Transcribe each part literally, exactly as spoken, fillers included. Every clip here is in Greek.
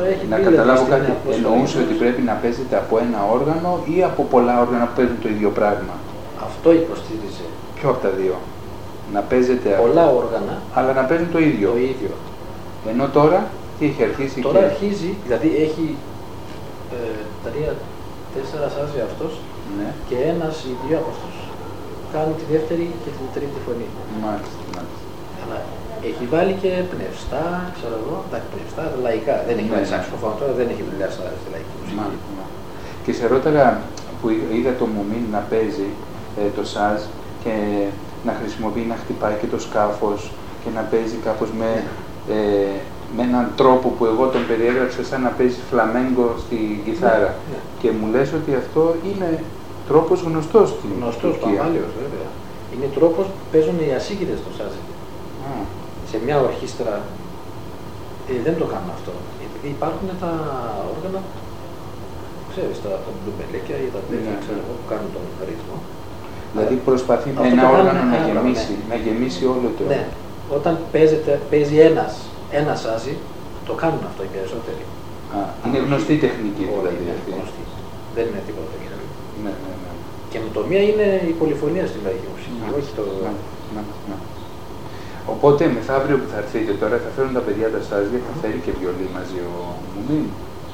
έχει να καταλάβω κάτι, εννοούσε ότι πρέπει να παίζετε από ένα όργανο ή από πολλά όργανα που παίζουν το ίδιο πράγμα. Αυτό υποστήριζε. Ποιο από τα δύο? Να παίζετε πολλά όργανα, αλλά να παίζουν το ίδιο. Το ίδιο. Ενώ τώρα τι έχει αρχίσει? Τώρα και... αρχίζει, δηλαδή έχει ε, τρία, τέσσερα σάζι αυτός, ναι, και ένας ή δύο από αυτούς κάνουν τη δεύτερη και την τρίτη φωνή. Μάλιστα, μάλιστα. Αλλά έχει βάλει και πνευστά, ξέρω εγώ, τα πνευστά λαϊκά. Δεν έχει βάλει σαξοφόνο τώρα, δεν έχει δουλειά στα λαϊκή μουσική. Μάλιστα. Και σε ρώταγα που είδα το Μουμίν να παίζει ε, το σάζ και να χρησιμοποιεί, να χτυπάει και το σκάφος και να παίζει κάπως με, ε, με έναν τρόπο που εγώ τον περιέγραψα σαν να παίζει φλαμέγκο στη κιθάρα. Ναι, ναι. Και μου λες ότι αυτό είναι τρόπος γνωστός στην γνωστός, παμάλιος, βέβαια. Είναι τρόπος που παίζουν οι ασύγκητες το σάζ. Mm. Σε μια ορχήστρα ε, δεν το κάνουν αυτό. Επειδή υπάρχουν τα όργανα, ξέρεις, τα μπλουμπελέκια ή τα τέτοια, ναι, ξέρω εγώ, που κάνουν τον ρυθμό. Δηλαδή προσπαθεί με ένα όργανο να γεμίσει, ναι, να γεμίσει όλο το... Ναι. Όταν παίζεται, παίζει ένας, ένα σάζι, το κάνουν αυτό οι περισσότεροι. Α, είναι γνωστή τεχνική δηλαδή είναι αυτή. Γνωστή. Δεν είναι τίποτα. Ναι, ναι, ναι. Και με το μία είναι η πολυφωνία στην λαϊκή μουσική, ναι, όχι το... Ναι, ναι, ναι. Οπότε μεθαύριο που θα έρθετε τώρα θα φέρουν τα παιδιά τα σάζια, θα φέρει και βιολί μαζί ο Μουμίν.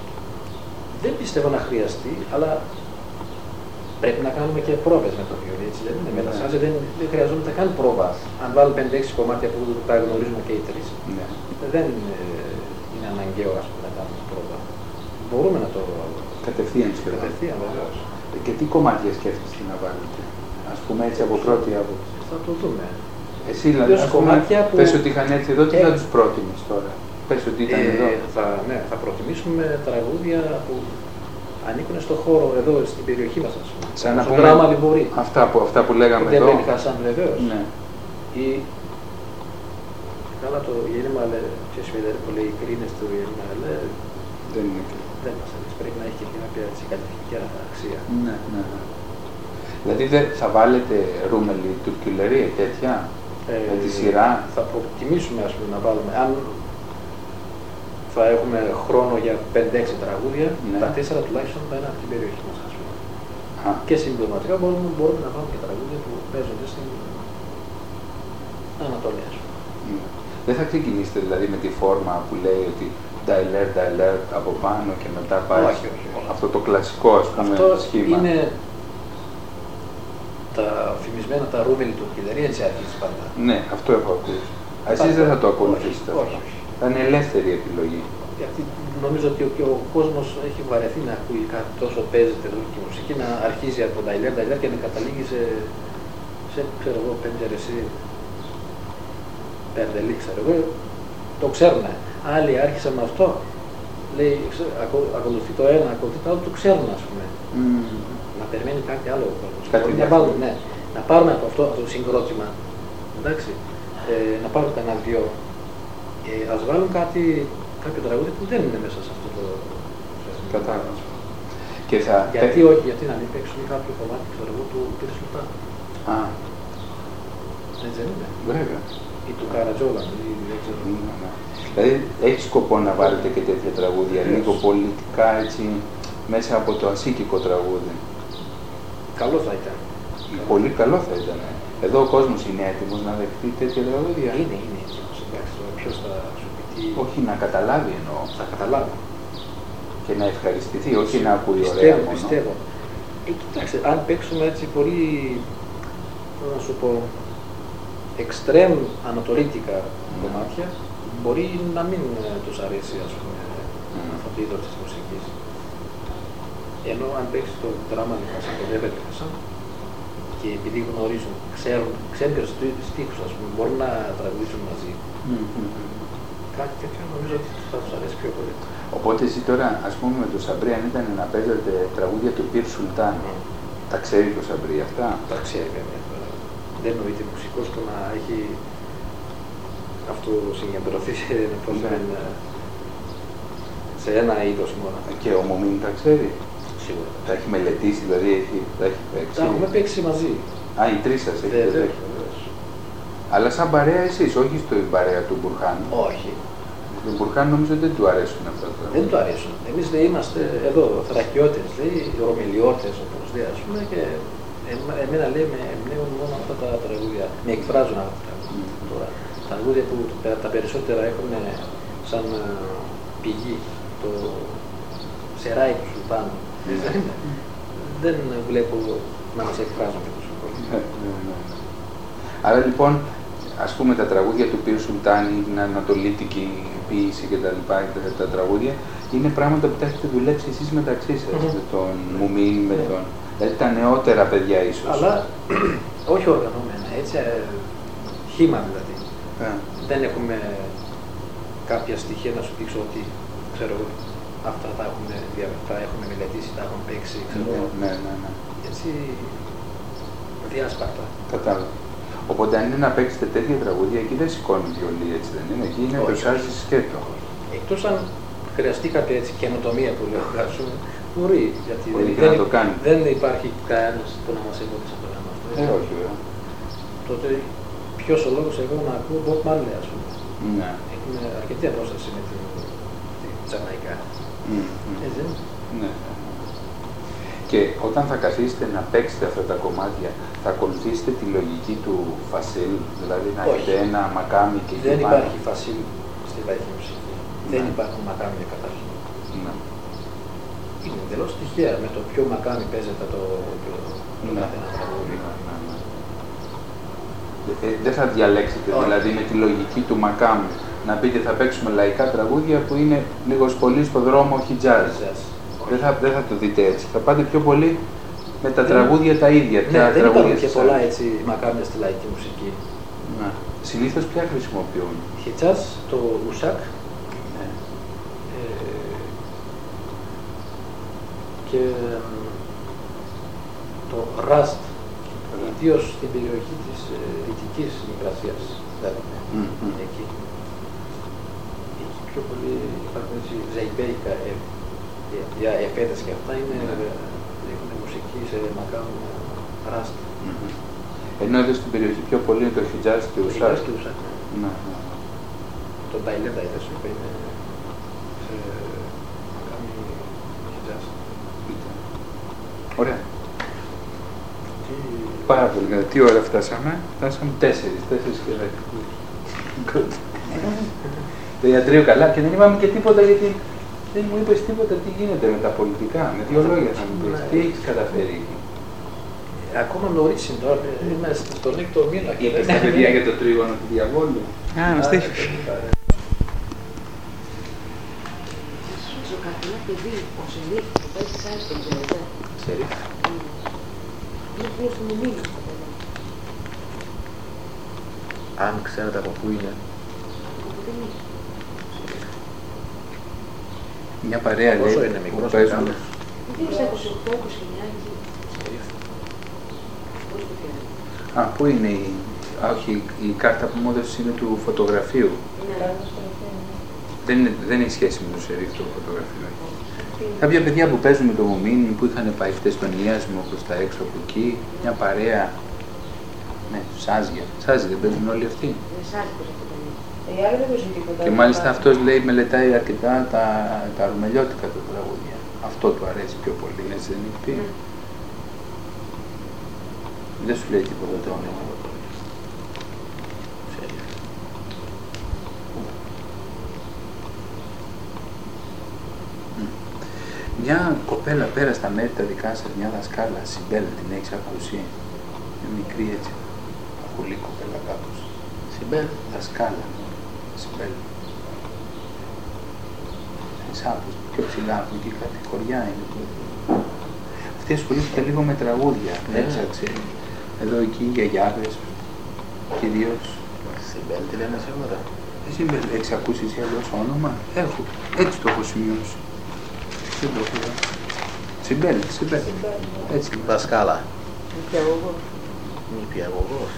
Δεν πιστεύω να χρειαστεί, αλλά πρέπει να κάνουμε και πρόβες με το βιολί, έτσι δεν είναι? Με τα σάζια δεν, δεν χρειαζόμαστε καν πρόβα. Αν βάλουν πέντε έξι κομμάτια που τα γνωρίζουμε και οι τρεις, ναι, δεν είναι αναγκαίο, ας πούμε, να κάνουμε πρόβα. Μπορούμε να το... Κατευθείαν σχεδόν. Κατευθείαν, βεβαίως. Και τι κομμάτια σκέφτεστε να βάλετε, ας πούμε έτσι από πρώτη άποψη? Θα το δούμε. Εσύ δηλαδή, ας πούμε, που... πες ότι είχαν έρθει εδώ, τι ε... θα τους πρότεινες τώρα? Πες ότι ήταν ε, εδώ. Θα, ναι, θα προτιμήσουμε τραγούδια που ανήκουν στο χώρο εδώ, στην περιοχή μας, ας πούμε. Σαν να στο πούμε δράμα Λιμπορή. Αυτά που, αυτά που λέγαμε δεν εδώ. Δεν Χασάν, βεβαίως. Ναι. Ή... Καλά το γέννημα, και σφιδερή που λέει κρίνες του γέννημα, λέει... Δεν είναι και... Δεν μας αρέσει. Πρέπει να έχει και κάποια κατευθυντική αξία. Ναι, ναι, ναι. Δηλαδή θα βάλετε Ρούμελη, Τουρκιλερή, τέτοια, ε, με τη σειρά? Θα προτιμήσουμε, ας πούμε, να βάλουμε. Αν θα έχουμε χρόνο για πέντε έξι τραγούδια, ναι, τα τέσσερα τουλάχιστον θα είναι από την περιοχή μας, ας πούμε. Α. Και συμπληρωματικά μπορούμε, μπορούμε να βάλουμε και τραγούδια που παίζονται στην Ανατολία, ας πούμε. Ναι. Δεν θα ξεκινήσετε δηλαδή με τη φόρμα που λέει ότι Ντάιλερ, Ντάιλερ από πάνω και μετά πάει όχι, όχι, όχι. αυτό το κλασικό, ας πούμε, αυτό σχήμα? Είναι τα φημισμένα τα Ρούμελη του Κιλερή, έτσι άρχισε πάντα. Ναι, αυτό έχω ακούσει. Εσείς δεν θα το ακολουθήσετε? Όχι, όχι. Θα είναι ελεύθερη επιλογή. Γιατί νομίζω ότι ο, ο κόσμος έχει βαρεθεί να ακούει κάτι τόσο παίζεται τουρκική μουσική, να αρχίζει από Ντάιλερ, Ντάιλερ και να καταλήγει σε, σε ξέρω εγώ, πεντζερεσί, περδελή, ξέρω εγώ. Το ξέρουν. Άλλοι άρχισαν με αυτό. Λέει, ακο, ακολουθεί το ένα, ακολουθεί το άλλο, το ξέρουν, ας πούμε. Mm. Να περιμένει κάτι άλλο ο κόσμος. Να, βάλουν, ναι, να πάρουμε από αυτό το συγκρότημα, εντάξει, ε, να πάρουν ένα δυο, ε, ας βάλουν κάτι, κάποιο τραγούδι που δεν είναι μέσα σε αυτό το... Κατάλαβα. Και θα... Γιατί όχι, γιατί να μην παίξουν κάποιο κομμάτι, ξέρω εγώ, του Πύρης Λουτά. Α. Έτσι δεν είναι? Βέβαια. Ή του Καρατζόλα, ή δεν ξέρω. Ναι, ναι. Δηλαδή, έχει σκοπό να βάλετε και τέτοια τραγούδια, yes, λίγο πολιτικά, έτσι, μέσα από το ασίκικο τραγούδι? Καλό θα ήταν. Πολύ καλό θα ήταν. Εδώ ο κόσμος είναι έτοιμος να δεχτεί τέτοια τραγούδια? Είναι, είναι έτοιμος. Εντάξει, ποιος θα σου πει τι... Όχι, να καταλάβει εννοώ. Θα καταλάβει. Και να ευχαριστηθεί, όχι να ακούει πιστεύω, ωραία μόνο. Πιστεύω. Ε, κοιτάξτε, αν παίξουμε έτσι πολύ, να σου πω, εξτρέμ ανατολίτικα mm. κομμάτια, μπορεί να μην τους αρέσει, ας πούμε, mm. αυτό το είδος της μουσικής. Ενώ αν παίξει το δράμα Λιχασάν, το Βέβερ Λιχασάν, και επειδή γνωρίζουν, ξέρουν, ξέρουν και τους στίχους, ας πούμε, μπορούν να τραγουδήσουν μαζί. Mm-hmm. Κάτι τέτοιο νομίζω ότι θα τους αρέσει πιο πολύ. Οπότε εσύ τώρα, ας πούμε, με το Σαμπρί, αν ήταν να παίζετε τραγούδια του Πυρ Σουλτάν, mm. τα ξέρει το Σαμπρί αυτά? Τα ξέρει βέβαια. Δεν νοείται μουσικός που να έχει αυτό συγκεντρωθεί σε, mm. σε ένα είδος μόνο. Και ο Μουμίν τα ξέρει? Σίγουρα. Τα έχει μελετήσει, δηλαδή έχει, τα έχει παίξει? Τα έχουμε παίξει μαζί. Α, οι τρεις σας έχετε παίξει? Αλλά σαν παρέα εσείς, όχι στην παρέα του Μπουρχάν? Όχι. Τον Μπουρχάν νομίζω δεν του αρέσουν αυτά. Δεν του αρέσουν. Εμείς λέει είμαστε εδώ θρακιώτες, λέει, ρωμελιώτες όπως λέει ας πούμε και εμένα λέει με εμπνέουν μόνο αυτά τα τραγούδια, με εκφράζουν αυτά τα τραγούδια. Mm. Τώρα, τα τραγούδια που τα περισσότερα έχουν σαν πηγή το σεράι του Σουλτάνου. Mm. Δεν βλέπω να μας εκφράζουν και τόσο πολύ. Άρα λοιπόν, ας πούμε τα τραγούδια του Πύρου Σουλτάνη, την ανατολίτικη ποίηση και τα λοιπά, τα, τα τραγούδια, είναι πράγματα που τα έχετε δουλέψει εσείς μεταξύ σας, mm-hmm. με τον Μουμίν, με τον... Δηλαδή τα νεότερα παιδιά ίσως. Αλλά όχι οργανωμένα, έτσι, χύμα δηλαδή. Yeah. Δεν έχουμε κάποια στοιχεία να σου δείξω ότι, ξέρω, αυτά τα έχουμε, τα έχουμε μελετήσει, τα έχουμε παίξει, ξέρω. Ναι, ναι, ναι. Έτσι, διάσπαρτα. Κατάλαβα. Οπότε αν είναι να παίξετε τέτοια τραγούδια, εκεί δεν σηκώνει βιολί, έτσι δεν είναι, εκεί είναι το σάζι σκέτο. Εκτός αν χρειαστεί κάποια έτσι καινοτομία που λέω, μπορεί, γιατί μπορεί δεν, να το κάνει. Δεν υπάρχει κανένας που να μας εμποδίσει από το θέμα αυτό. Ε, όχι βέβαια. Τότε ποιος ο λόγος εγώ να ακούω Bob Marley, ας πούμε. Ναι. Έχουμε αρκετή απόσταση με την Τζαμαϊκά. Mm, mm. Έτσι. Ναι. Και όταν θα καθίσετε να παίξετε αυτά τα κομμάτια, θα ακολουθήσετε τη λογική του Φασίλ, δηλαδή να έχετε ένα μακάμι και δεν υπάρχει Φασίλ στη λαϊκή μουσική. Ναι. Δεν υπάρχουν μακάμια καταρχήν. Ναι. Είναι εντελώς τυχαία με το ποιο μακάμι παίζεται το, το, το ναι. κάθε ένα τραγούδι. Ναι, ναι, ναι. Ε, δεν θα διαλέξετε oh. δηλαδή με τη λογική του μακάμι να πείτε θα παίξουμε λαϊκά τραγούδια που είναι λίγο πολύ στο δρόμο, όχι jazz. Δεν θα, δεν θα το δείτε έτσι. Θα πάτε πιο πολύ με τα δεν... τραγούδια τα ίδια. Ναι, δεν υπάρχουν και πολλά έτσι μακάμια στη λαϊκή μουσική. Ναι. Συνήθως ποια χρησιμοποιούν? Χιτζάζ, το ουσάκ ναι. ε, και το ραστ, ιδίως στην περιοχή της ε, Δυτικής Μικρασίας. Δηλαδή, mm-hmm. εκεί. Εκεί πιο πολύ υπάρχουν έτσι ζαϊμπέικα ε, για επέτες και αυτά είναι, yeah. έχουν μουσική σε μακάμ ράστ. Mm-hmm. Ενώ εδώ στην περιοχή πιο πολύ είναι το χιτζάζ και ουσάκ. Το χιτζάζ και ουσάκ. Ναι, ναι. Το ταϊλέντα είδες σου είπε είναι σε μακάμ χιτζάζ. Ωραία. Τι... Πάρα πολύ καλά. Τι ώρα φτάσαμε? Φτάσαμε τέσσερις, τέσσερις και δέκα. Το ιατρείο καλά και δεν είπαμε και τίποτα γιατί δεν μου είπες τίποτα τι γίνεται με τα πολιτικά, με δύο λόγια θα μου πεις. Τι έχεις καταφέρει εκεί? Ακόμα νωρίς είναι τώρα, είμαστε στον έκτο μήνα. Είπες τα παιδιά για το τρίγωνο του διαβόλου. Α, μας τύχει. Σου καθένα παιδί, ο Σερίφ, που πάει στις άλλες τον ξέρετε. Σερίφ. Είναι φίλος του Μουμίνου. Αν ξέρετε από πού είναι. Μια παρέα λέει πόσο είναι μικρός, που παίζουν. Δεν ξέρω, είκοσι οκτώ είκοσι εννιά εκεί. Α, πού είναι η... Α, όχι, η κάρτα που μου έδωσες είναι του φωτογραφίου. Ναι. Δεν, είναι, δεν έχει σχέση με το σερίφ το φωτογραφείο. Κάποια παιδιά που παίζουν με το Μουμίν, που είχαν πάει χτες στον Ιάσμο προς τα έξω από εκεί, μια παρέα. Ναι, σάζια. Σάζια δεν παίζουν όλοι αυτοί. Και μάλιστα αυτός λέει μελετάει αρκετά τα, τα ρουμελιώτικα του τραγούδια. Αυτό του αρέσει πιο πολύ, έτσι δεν έχει πει. Mm. Δεν σου λέει τίποτα το όνομα. Μια κοπέλα πέρα στα μέρη τα δικά σας, μια δασκάλα, Σιμπέλ, την έχεις ακούσει? Μια μικρή έτσι, πολύ κοπέλα κάπως. Σιμπέλ. Δασκάλα. Σιμπέλ. Σάπως, πιο ψηλά από εκεί κάτι χωριά είναι. Αυτή ασχολείται λίγο με τραγούδια, έψαξε. Εδώ εκεί οι γιαγιάδες, κυρίως. Σιμπέλ, τι λένε σήμερα. Σιμπέλ, έχεις ακούσει εσύ αλλιώς όνομα? Έχω, έτσι το έχω σημειώσει. Δεν το έχω. Σιμπέλ, Σιμπέλ. Έτσι. Δασκάλα. Νηπιαγωγός. Νηπιαγωγός.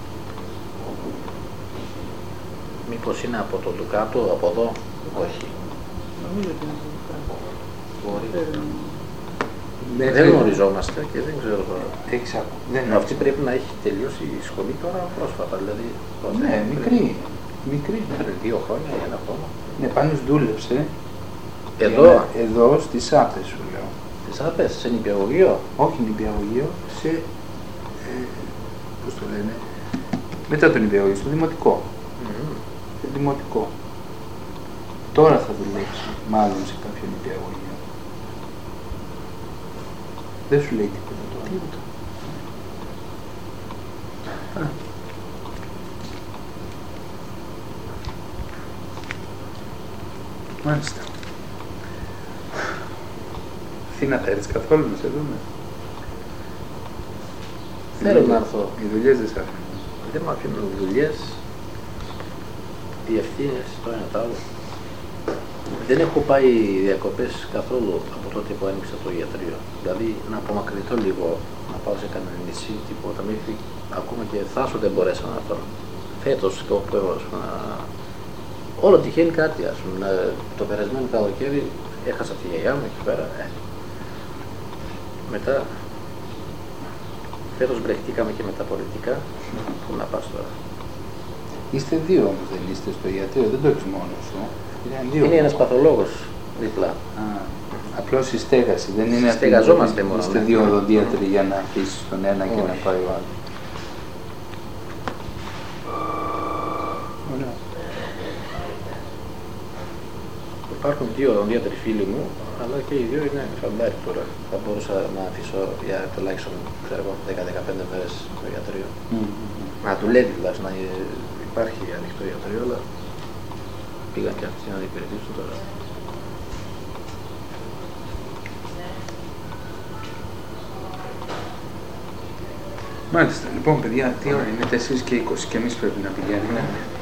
Μήπως είναι από το Ντουκάτο, από εδώ? Όχι. Νομίζω ότι είναι από το Ντουκάτο. Μπορεί. Δεν γνωριζόμαστε και δεν ξέρω τώρα. Αυτή πρέπει να έχει τελειώσει η σχολή τώρα πρόσφατα, δηλαδή. Ναι, μικρή. Μικρή. Δύο χρόνια ή ένα χρόνο. Ναι, Πάνος δούλεψε. Εδώ. Για- Εδώ στις Άπες σου λέω. Τις Άπες, σε νηπιαγωγείο. Όχι νηπιαγωγείο, σε, ε, πώς το λένε, μετά το νηπιαγωγείο, στο δημοτικό. Μμμ. Στο δημοτικό. Τώρα θα δουλέψει, μάλλον σε κάποιο νηπιαγωγείο. Δεν σου λέει τίποτα τώρα. Τίποτα. Α. Μάλιστα. Αθήνα θα έρθεις καθόλου να σε δούμε. Θέλω να έρθω. Οι δουλειές δεν σ' άφηναν. Δεν μ' αφήνουν δουλειές, οι ευθύνες, το ένα το άλλο. Δεν έχω πάει διακοπές καθόλου από τότε που άνοιξα το ιατρείο. Δηλαδή να απομακρυνθώ λίγο, να πάω σε κανένα νησί, τίποτα. Μέχρι ακόμα και θάσο δεν μπορέσα να πάω. Φέτος το που έβαλα να... Όλο τυχαίνει κάτι, ας πούμε. Να- Το περασμένο καλοκαίρι έχασα τη γιαγιά μου εκεί πέρα. Ε. Μετά, φέτος μπλεχτήκαμε και με τα πολιτικά. Πού να πας τώρα. Είστε δύο όμως, δεν είστε στο ιατρείο, δεν το έχεις μόνος σου. Είναι δύο. Είναι ένας παθολόγος δίπλα. Α, απλώς η στέγαση, δεν είναι αυτή- Στεγαζόμαστε μόνο, Είστε ναι. δύο οδοντίατροι για να αφήσεις τον ένα και να Όχι. πάει ο άλλος. Ωραία. Υπάρχουν δύο οδοντίατροι φίλοι μου, αλλά και οι δύο είναι χαμπάρι τώρα. Θα μπορούσα να αφήσω για τουλάχιστον δέκα με δεκαπέντε μέρες το ιατρείο. Μμμ. Να δουλεύει τουλάχιστον, να υπάρχει ανοιχτό ιατρείο, αλλά πήγαν και αυτοί να υπηρετήσουν τώρα. Μάλιστα, λοιπόν παιδιά, τι ώρα είναι, τέσσερις και είκοσι και εμείς πρέπει να πηγαίνουμε.